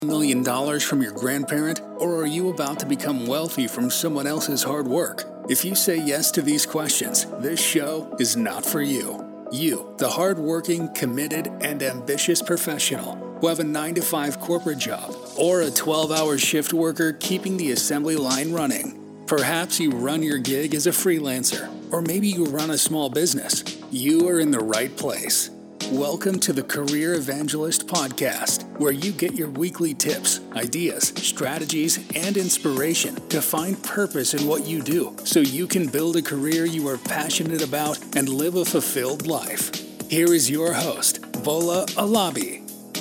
$1 million from your grandparent, or are you about to become wealthy from someone else's hard work? If you say yes to these questions, this show is not for you. You, the hardworking, committed, and ambitious professional who have a 9-to-5 corporate job or a 12-hour shift worker keeping the assembly line running. Perhaps you run your gig as a freelancer, or maybe you run a small business. You are in the right place. Welcome to the Career Evangelist Podcast, where you get your weekly tips, ideas, strategies, and inspiration to find purpose in what you do so you can build a career you are passionate about and live a fulfilled life. Here is your host, Bola Alabi.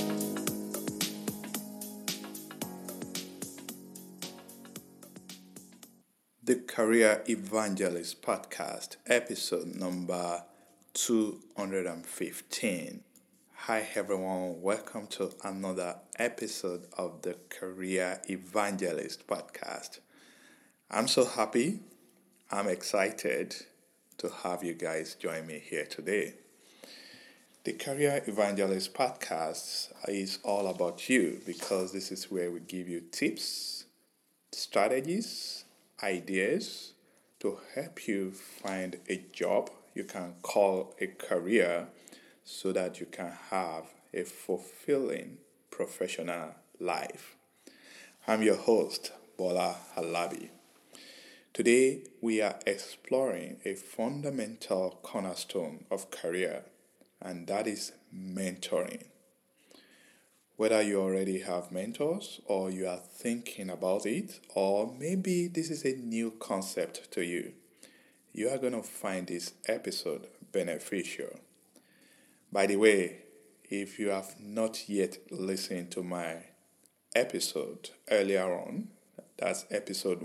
The Career Evangelist Podcast, episode number 215. Hi everyone, welcome to another episode of the Career Evangelist Podcast. I'm so happy, I'm excited to have you guys join me here today. The Career Evangelist Podcast is all about you because this is where we give you tips, strategies, ideas to help you find a job you can call a career so that you can have a fulfilling professional life. I'm your host, Bola Alabi. Today, we are exploring a fundamental cornerstone of career, and that is mentoring. Whether you already have mentors or you are thinking about it, or maybe this is a new concept to you, you are going to find this episode beneficial. By the way, if you have not yet listened to my episode earlier on, that's episode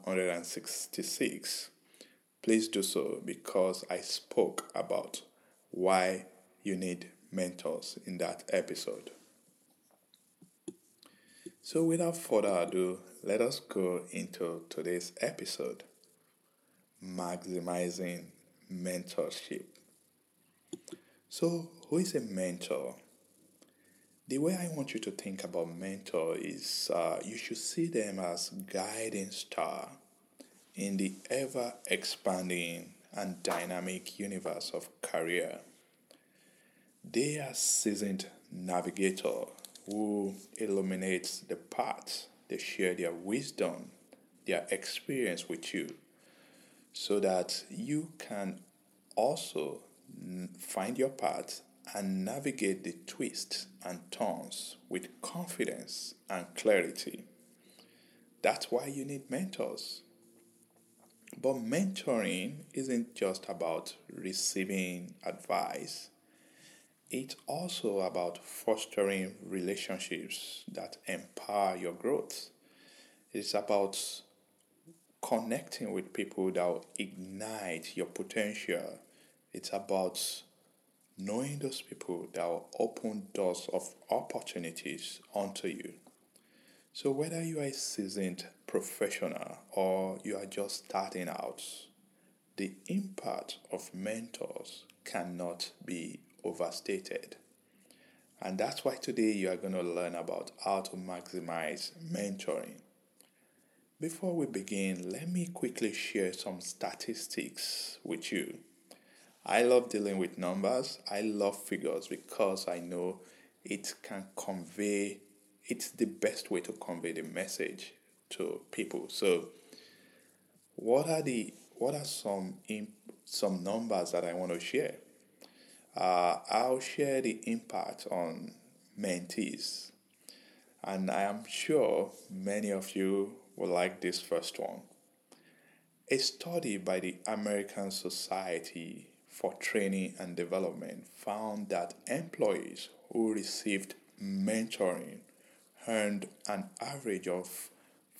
166, please do so because I spoke about why you need mentors in that episode. So without further ado, let us go into today's episode. Maximizing mentorship. So, who is a mentor? The way I want you to think about mentor is you should see them as guiding star in the ever-expanding and dynamic universe of career. They are seasoned navigator who illuminates the path. They share their wisdom, their experience with you, so that you can also find your path and navigate the twists and turns with confidence and clarity. That's why you need mentors. But mentoring isn't just about receiving advice. It's also about fostering relationships that empower your growth. It's about connecting with people that will ignite your potential. It's about knowing those people that will open doors of opportunities onto you. So whether you are a seasoned professional or you are just starting out, the impact of mentors cannot be overstated. And that's why today you are going to learn about how to maximize mentoring. Before we begin, let me quickly share some statistics with you. I love dealing with numbers. I love figures because I know it's the best way to convey the message to people. So, what are some numbers that I want to share? I'll share the impact on mentees, and I am sure many of you will like this first one. A study by the American Society for Training and Development found that employees who received mentoring earned an average of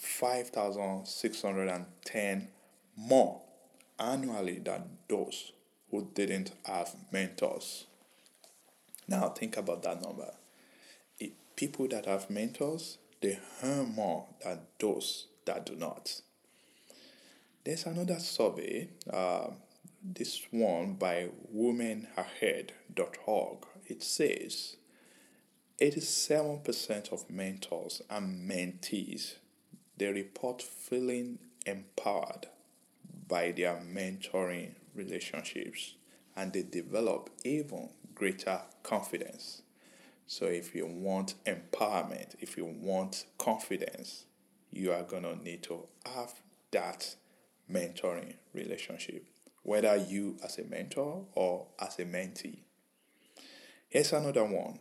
5,610 more annually than those who didn't have mentors. Now think about that number. People that have mentors, they earn more than those that do not. There's another survey, this one by womenahead.org. It says 87% of mentors and mentees, they report feeling empowered by their mentoring relationships, and they develop even greater confidence. So if you want empowerment, if you want confidence, you are going to need to have that mentoring relationship, whether you as a mentor or as a mentee. Here's another one.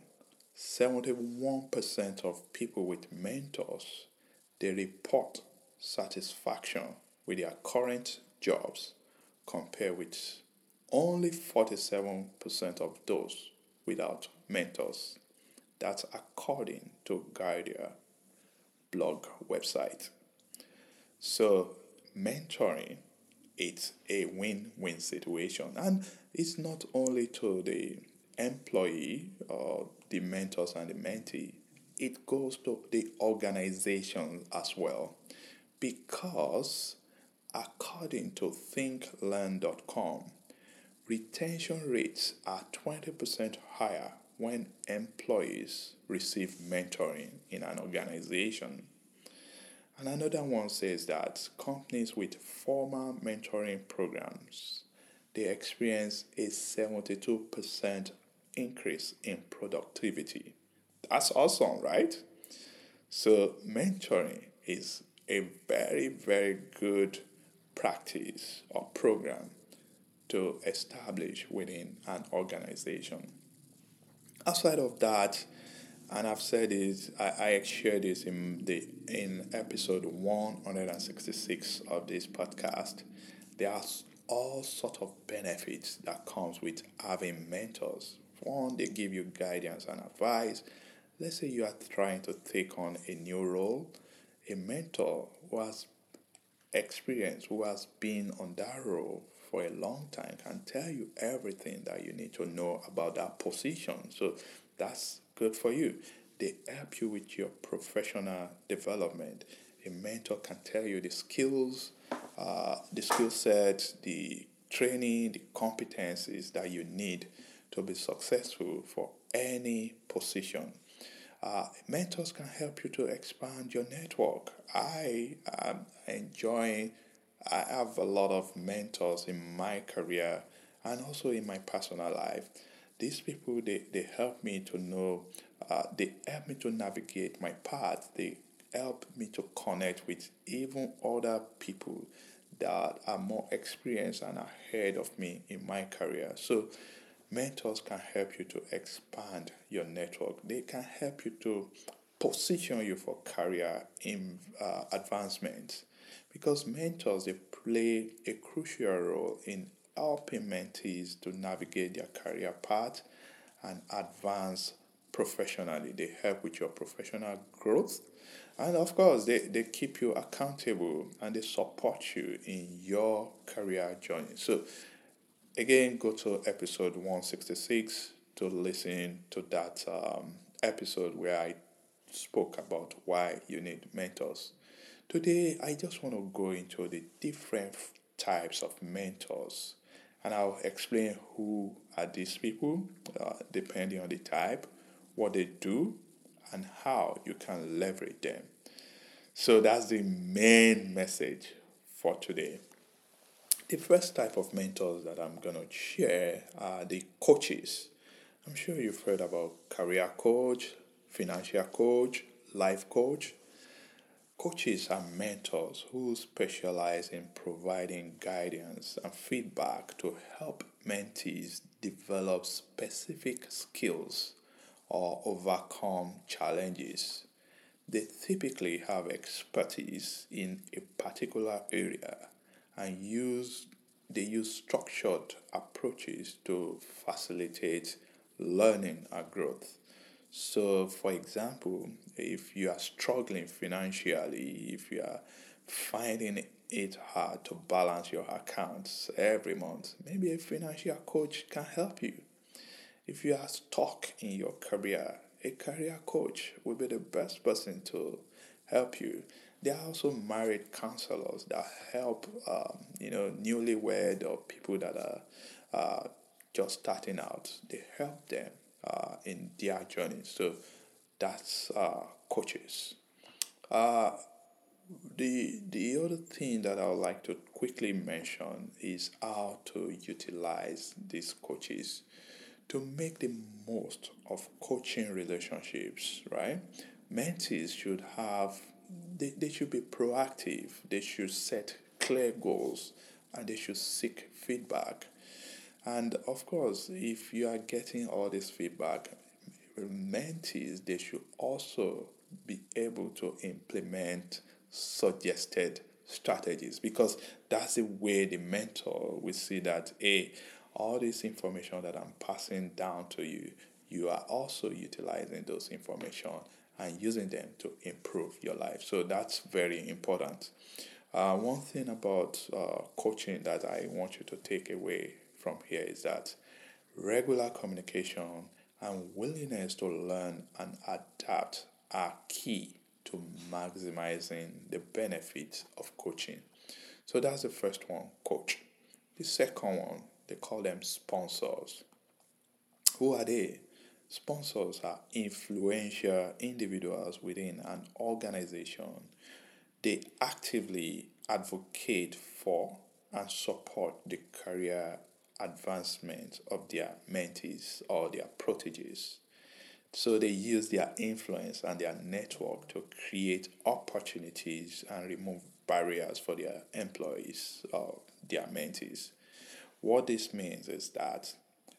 71% of people with mentors, they report satisfaction with their current jobs compared with only 47% of those without mentors. That's according to Guardia blog website. So mentoring, it's a win-win situation, and it's not only to the employee or the mentors and the mentee, it goes to the organization as well, because according to thinklearn.com, retention rates are 20% higher when employees receive mentoring in an organization. And another one says that companies with formal mentoring programs, they experience a 72% increase in productivity. That's awesome, right? So mentoring is a very, very good practice or program to establish within an organization. Outside of that, and I've said this, I shared this in episode 166 of this podcast. There are all sort of benefits that comes with having mentors. One, they give you guidance and advice. Let's say you are trying to take on a new role. A mentor who has experience, who has been on that role for a long time, can tell you everything that you need to know about that position. So that's good for you. They help you with your professional development. A mentor can tell you the skills, the skill sets, the training, the competencies that you need to be successful for any position. Mentors can help you to expand your network. I am enjoying, I have a lot of mentors in my career and also in my personal life. These people, they help me to know, they help me to navigate my path. They help me to connect with even other people that are more experienced and ahead of me in my career. So mentors can help you to expand your network. They can help you to position you for career in advancement, because mentors, they play a crucial role in helping mentees to navigate their career path and advance professionally. They help with your professional growth, and of course they keep you accountable and they support you in your career journey. So again, go to episode 166 to listen to that episode where I spoke about why you need mentors. Today, I just want to go into the different types of mentors, and I'll explain who are these people, depending on the type, what they do, and how you can leverage them. So that's the main message for today. The first type of mentors that I'm going to share are the coaches. I'm sure you've heard about career coach, financial coach, life coach. Coaches are mentors who specialize in providing guidance and feedback to help mentees develop specific skills or overcome challenges. They typically have expertise in a particular area and they use structured approaches to facilitate learning and growth. So, for example, if you are struggling financially, if you are finding it hard to balance your accounts every month, maybe a financial coach can help you. If you are stuck in your career, a career coach will be the best person to help you. There are also married counselors that help, newlywed or people that are just starting out. They help them in their journey. So That's coaches. Uh, the other thing that I would like to quickly mention is how to utilize these coaches to make the most of coaching relationships, right? Mentees should have, they should be proactive, they should set clear goals, and they should seek feedback. And of course, if you are getting all this feedback, mentees, they should also be able to implement suggested strategies, because that's the way the mentor will see that, hey, all this information that I'm passing down to you, you are also utilizing those information and using them to improve your life. So that's very important. One thing about coaching that I want you to take away from here is that regular communication and willingness to learn and adapt are key to maximizing the benefits of coaching. So that's the first one, coach. The second one, they call them sponsors. Who are they? Sponsors are influential individuals within an organization. They actively advocate for and support the career advancement of their mentees or their proteges. So they use their influence and their network to create opportunities and remove barriers for their employees or their mentees. What this means is that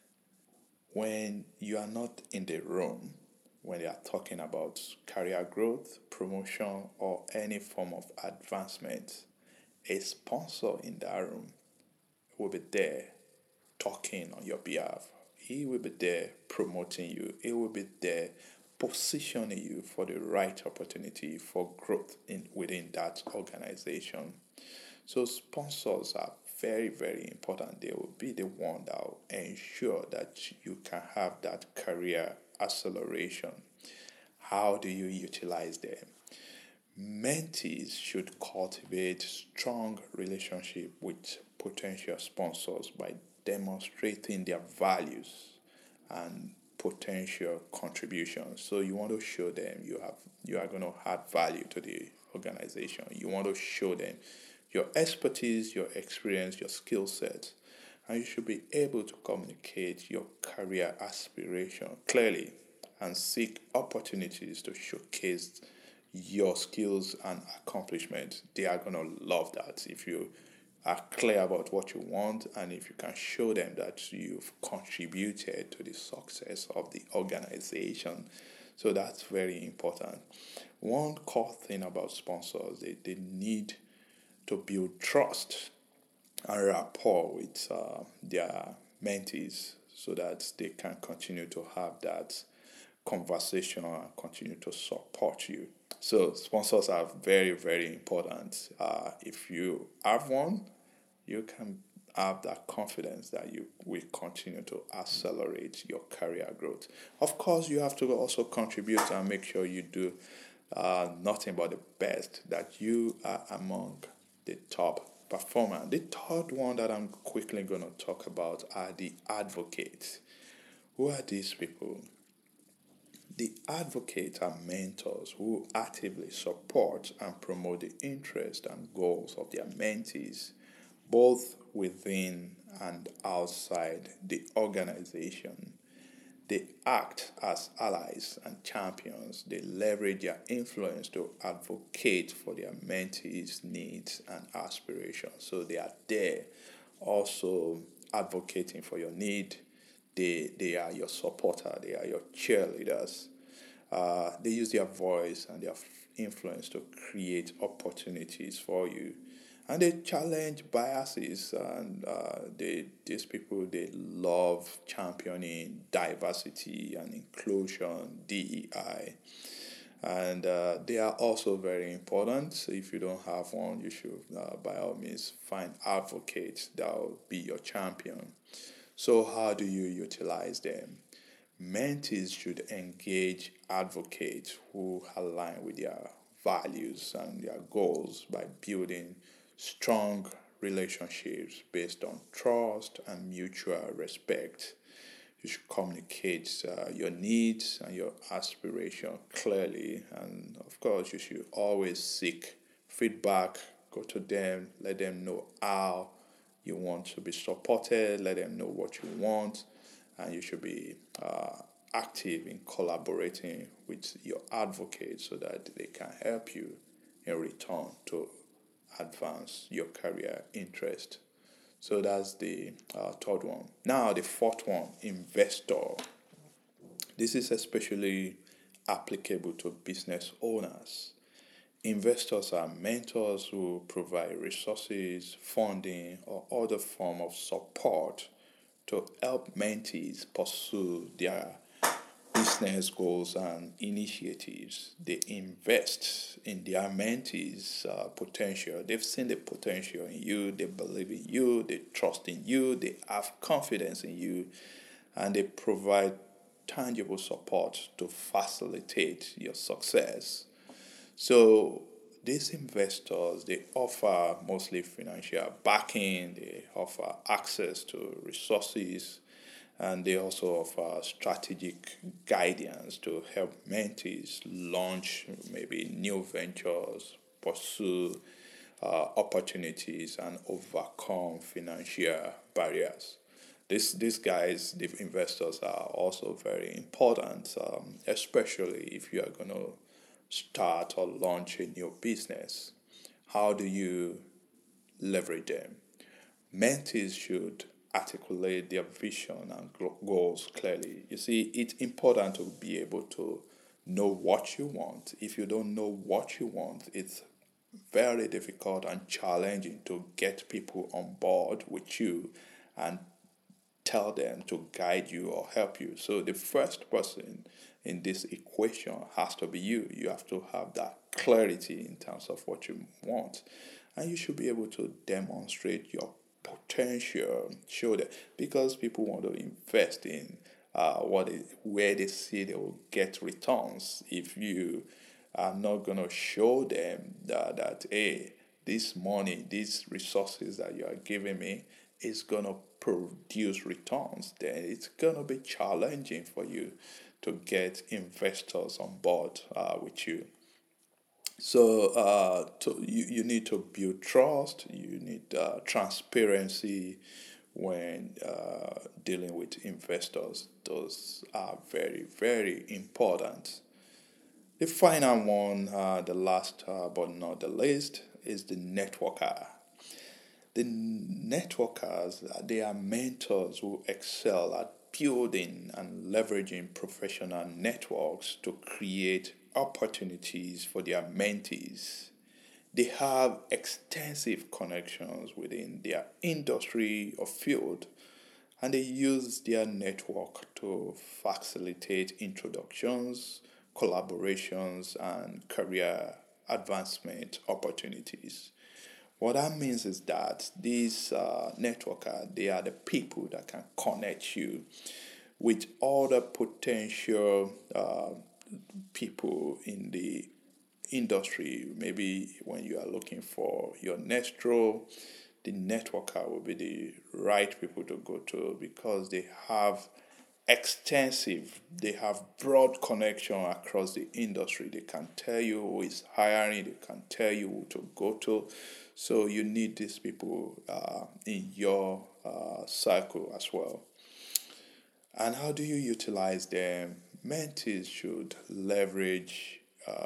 when you are not in the room, when they are talking about career growth, promotion, or any form of advancement, a sponsor in that room will be there talking on your behalf. He will be there promoting you. He will be there positioning you for the right opportunity for growth within that organization. So sponsors are very, very important. They will be the one that will ensure that you can have that career acceleration. How do you utilize them? Mentees should cultivate strong relationship with potential sponsors by demonstrating their values and potential contributions. So you want to show them you are going to add value to the organization. You want to show them your expertise, your experience, your skill set, and you should be able to communicate your career aspiration clearly and seek opportunities to showcase your skills and accomplishments. They are going to love that if you are clear about what you want and if you can show them that you've contributed to the success of the organization. So that's very important. One core thing about sponsors, they need to build trust and rapport with their mentees so that they can continue to have that conversation and continue to support you. So sponsors are very, very important. If you have one, you can have that confidence that you will continue to accelerate your career growth. Of course, you have to also contribute and make sure you do nothing but the best, that you are among the top performer. The third one that I'm quickly going to talk about are the advocates. Who are these people? The advocates are mentors who actively support and promote the interests and goals of their mentees, both within and outside the organization. They act as allies and champions. They leverage their influence to advocate for their mentees' needs and aspirations. So they are there also advocating for your need. They are your supporter. They are your cheerleaders. They use their voice and their influence to create opportunities for you, and they challenge biases. And these people, they love championing diversity and inclusion, DEI, and they are also very important. So if you don't have one, you should by all means find advocates that will be your champion. So how do you utilize them? Mentees should engage advocates who align with their values and their goals by building strong relationships based on trust and mutual respect. You should communicate your needs and your aspiration clearly. And of course, you should always seek feedback. Go to them, let them know how you want to be supported, let them know what you want, and you should be active in collaborating with your advocate so that they can help you in return to advance your career interest. So that's the third one. Now, the fourth one, investor. This is especially applicable to business owners. Investors are mentors who provide resources, funding, or other form of support to help mentees pursue their business goals and initiatives. They invest in their mentees' potential. They've seen the potential in you, they believe in you, they trust in you, they have confidence in you, and they provide tangible support to facilitate your success. So these investors, they offer mostly financial backing, they offer access to resources, and they also offer strategic guidance to help mentees launch maybe new ventures, pursue opportunities, and overcome financial barriers. These guys, the investors, are also very important, especially if you are going to start or launch a new business. How do you leverage them? Mentees should articulate their vision and goals clearly. You see, it's important to be able to know what you want. If you don't know what you want, it's very difficult and challenging to get people on board with you and tell them to guide you or help you. So the first person in this equation has to be you. You have to have that clarity in terms of what you want. And you should be able to demonstrate your potential, show that, because people want to invest in where they see they will get returns. If you are not going to show them that hey, this money, these resources that you are giving me is going to produce returns, then it's going to be challenging for you to get investors on board with you. So you need to build trust, you need transparency when dealing with investors. Those are very, very important. The final one, the last but not the least, is the networker. The networkers, they are mentors who excel at building and leveraging professional networks to create opportunities for their mentees. They have extensive connections within their industry or field, and they use their network to facilitate introductions, collaborations, and career advancement opportunities. What that means is that these networkers, they are the people that can connect you with other potential people in the industry. Maybe when you are looking for your next role, the networker will be the right people to go to because they have broad connection across the industry. They can tell you who is hiring, they can tell you who to go to. So you need these people in your circle as well. And how do you utilize them? Mentees should leverage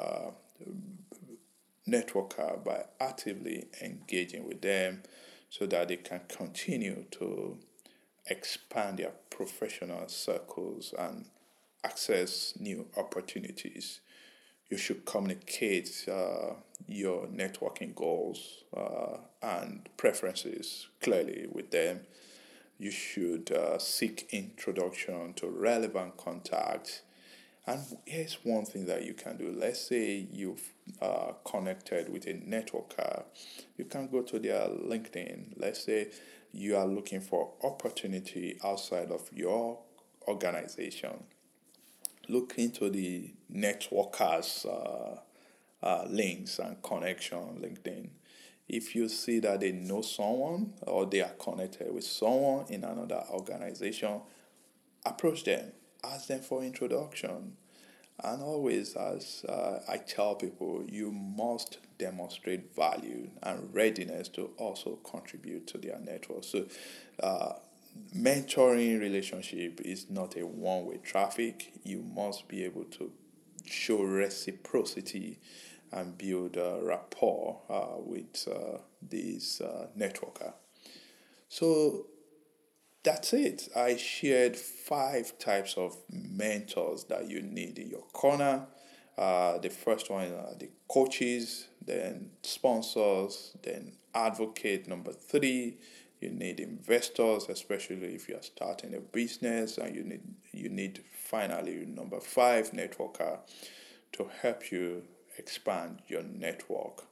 networker by actively engaging with them so that they can continue to expand their professional circles and access new opportunities. You should communicate your networking goals and preferences clearly with them. You should seek introduction to relevant contacts. And here's one thing that you can do. Let's say you've connected with a networker. You can go to their LinkedIn. Let's say you are looking for opportunity outside of your organization. Look into the networkers' links and connection on LinkedIn. If you see that they know someone or they are connected with someone in another organization, approach them, ask them for introduction. And always, as I tell people, you must demonstrate value and readiness to also contribute to their network. So, uh, mentoring relationship is not a one-way traffic. You must be able to show reciprocity and build rapport with these networker. So that's it. I shared 5 types of mentors that you need in your corner. The first one are the coaches, then sponsors, then advocate. Number 3, you need investors, especially if you are starting a business, and you need finally number 5, networker, to help you expand your network.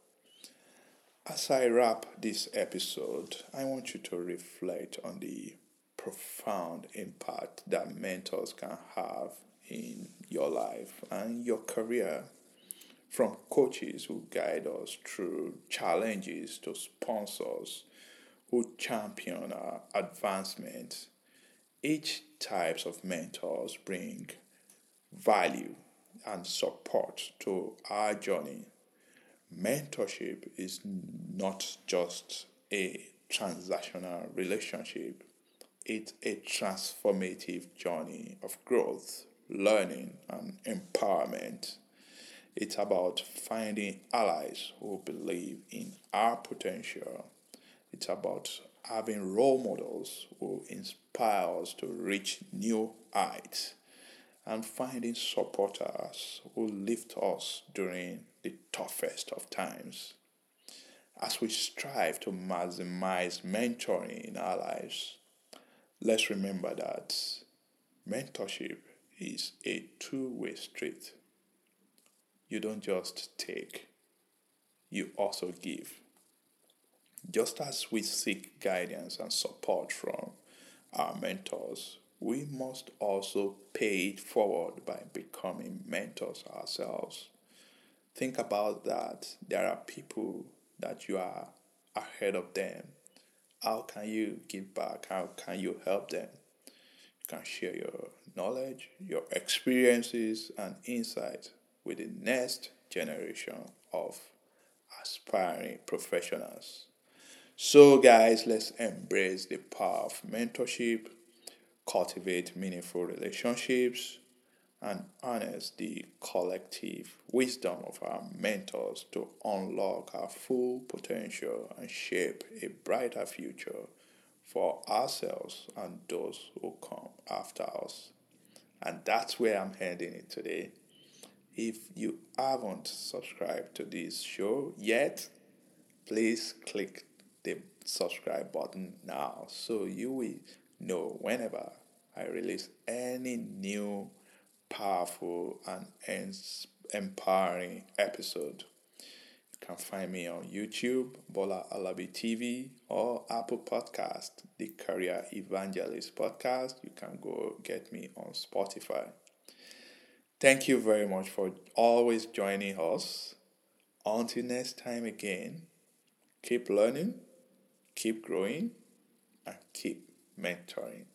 As I wrap this episode, I want you to reflect on the profound impact that mentors can have in your life and your career. From coaches who guide us through challenges to sponsors who champion our advancement, each types of mentors bring value and support to our journey. Mentorship is not just a transactional relationship, it's a transformative journey of growth, learning, and empowerment. It's about finding allies who believe in our potential. It's about having role models who inspire us to reach new heights and finding supporters who lift us during the toughest of times. As we strive to maximize mentoring in our lives, let's remember that mentorship is a two-way street. You don't just take, you also give. Just as we seek guidance and support from our mentors, we must also pay it forward by becoming mentors ourselves. Think about that. There are people that you are ahead of them. How can you give back? How can you help them? You can share your knowledge, your experiences, and insights with the next generation of aspiring professionals. So, guys, let's embrace the power of mentorship, cultivate meaningful relationships, and harness the collective wisdom of our mentors to unlock our full potential and shape a brighter future for ourselves and those who come after us. And that's where I'm heading it today. If you haven't subscribed to this show yet, please click the subscribe button now so you will know whenever I release any new powerful and empowering episode. You can find me on YouTube, Bola Alabi TV, or Apple Podcast, the Career Evangelist Podcast. You can go get me on Spotify. Thank you very much for always joining us. Until next time again, keep learning, keep growing, and keep mentoring.